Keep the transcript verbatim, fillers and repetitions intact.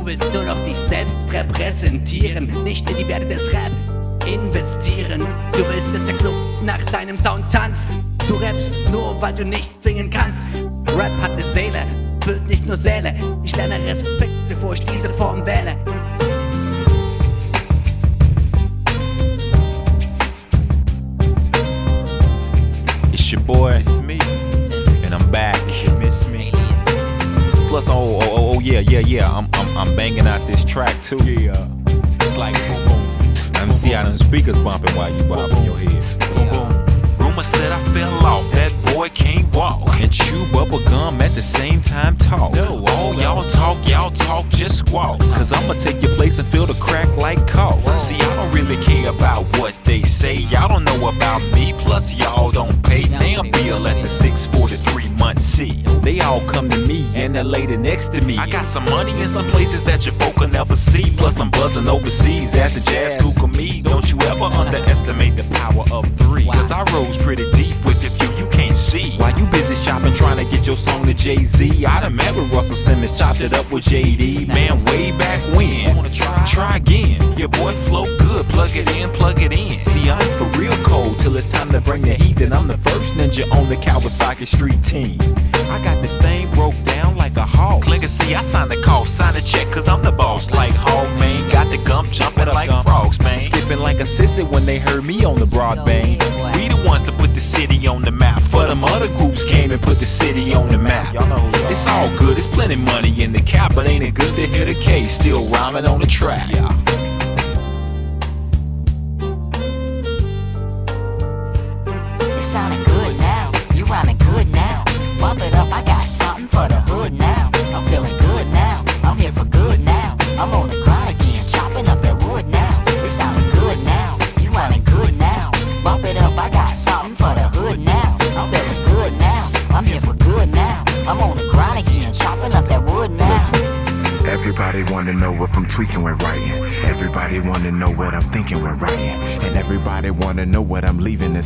willst nur noch dich selbst repräsentieren, nicht in die Werte des Rap investieren. Du willst, dass der Club nach deinem Sound tanzt. Du rappst nur, weil du nicht singen kannst. Rap hat ne Seele, füllt nicht nur Säle. Ich lerne Respekt, bevor ich diese Form wähle. It's your boy, it's me, and I'm back. You miss me. Plus, oh, oh, oh, oh, yeah, yeah, yeah. I'm, I'm, I'm banging out this track too. Yeah, it's like boom, boom. Let me see how them speakers bumping while you bopping your head. Boom, boom. Rumor said I fell off. That boy can't walk and chew bubble gum at the same time. Talk. No, all y'all talk, y'all talk, just squawk. Cause I'ma take your place and fill the crack like coke. See, I don't really care about what they say. Y'all don't know about me. Plus, y'all don't pay damn bill at the six forty-three month C. They all come to me and the lady next to me. I got some money in some places that your folk will never see. Plus, I'm buzzing overseas as a jazz kook of me. Don't you ever underestimate the power of three. Cause I rose pretty deep with the view you can't see. While you busy shopping trying to get your song to Jay-Z, I done met with Russell Simmons, chopped it up with J D. Man, way back when. Try again. Your boy flow good, plug it in, plug it in. See, I'm for real cold till it's time to bring the heat. Then I'm the first ninja on the Kawasaki Street team. I got this thing broke down like a hawk. Click and see, I signed the call, sign the check, cause I'm the boss. Like Hog, man, got the gum jumping like frogs, man. Skipping like a sissy when they heard me on the broadband. We the ones to put the city on the map. For them other groups came and put the city on the map. It's all good, it's plenty money in the cap, but ain't it good to hear the case still rhyming on the track? Yeah. It sounding good now, you rhyming good now. Bump it up, I got something for the hood now. I'm feeling good now, I'm here for good now. I'm on the grind again, chopping up that wood now. It sounding good now, you rhyming good now. Bump it up, I got something for the hood now. I'm feeling good now, I'm here for good now. I'm on the grind again, chopping up that wood now. Listen. Everybody wanna know if I'm tweaking when writing. Everybody wanna know what I'm thinking when writing. And everybody wanna know what I'm leaving to